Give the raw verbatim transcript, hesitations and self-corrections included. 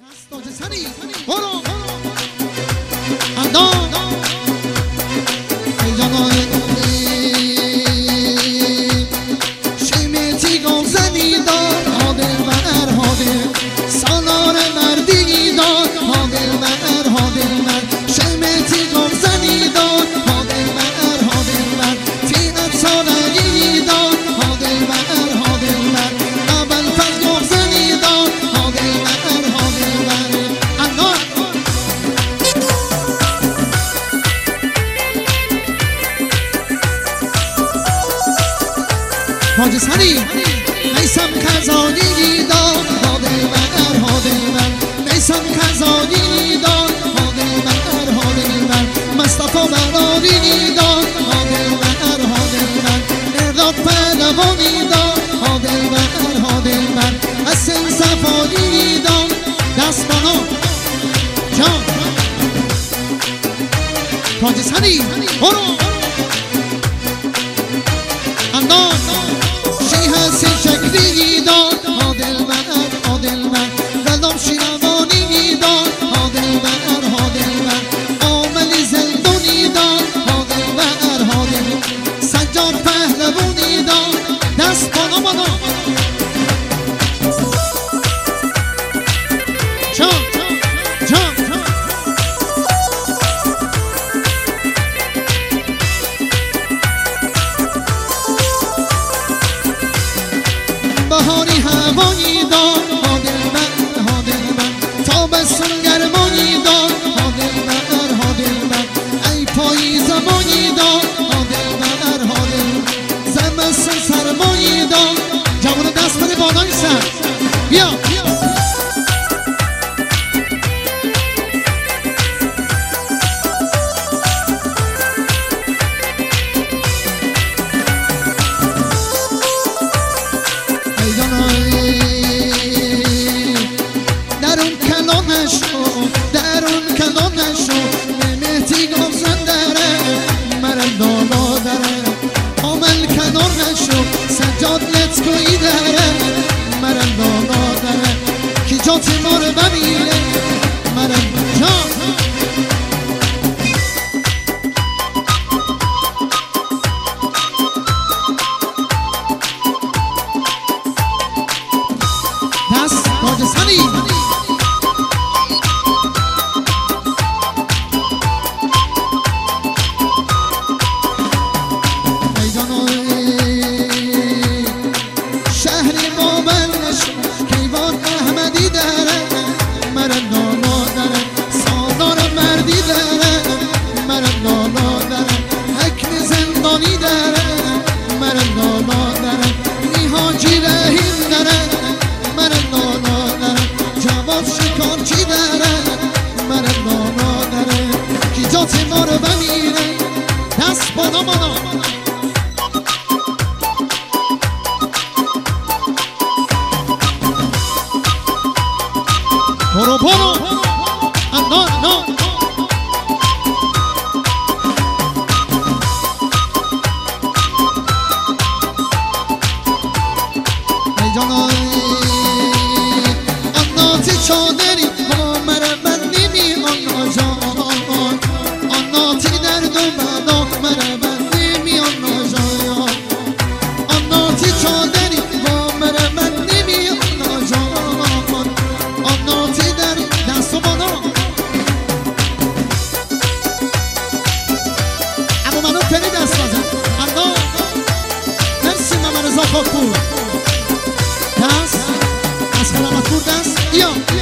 حاج سری میسم خزانی داد هادی بر هادی بر میسم خزانی داد هادی بر هادی بر مصطفی براری داد هادی بر هادی بر مرداد پهلوانی داد هادی بر هادی بر حسین صفایی داد دست بنا جان حاج سری برو انداز سی شکلی داد هادل بر هادل بر دلم شیروانی داد هادل بر هادل بر عاملی زندونی داد هادل بر هادل سجاد پهلوانی داد دست بالا بالا جان جان بهاری هوایی داد هادل بر هادل بر تابستون گرمانی داد هادل بر هادل بر ای پاییز زمانی داد هادل بر هادل زمستون سرمایی داد جوان دست بده بالای سر بیا درون کلانشو درون کلانشو مهتی گفزن داره مرم دالا داره عامل کنارشو سجاد لطکویی داره مرم دالا داره کی جاتی ما رو بمیره مرم جان دست حاج سری شهری بابلش کیوان احمدی داره مرم نالا داره سالار مردی داره مرم نالا داره حکم زندانی داره مرم نالا داره نیهاجی رحیم داره مرم نالا داره جواب شکارچی داره مرم نالا داره کی جات ما رو بمیره دست بالا بالا برو برو انداز نه ای جانای آناتی چادری با مرمت نیمی آنا جان آناتی درد و بلا مرمت نیمی آنا جان آناتی چادری با مرمت نیمی آنا جان آناتی در دست و بالا اما منو پری دست بازم انداز مرسی ممن رضا خاکپور دست از خلامت پور دست یا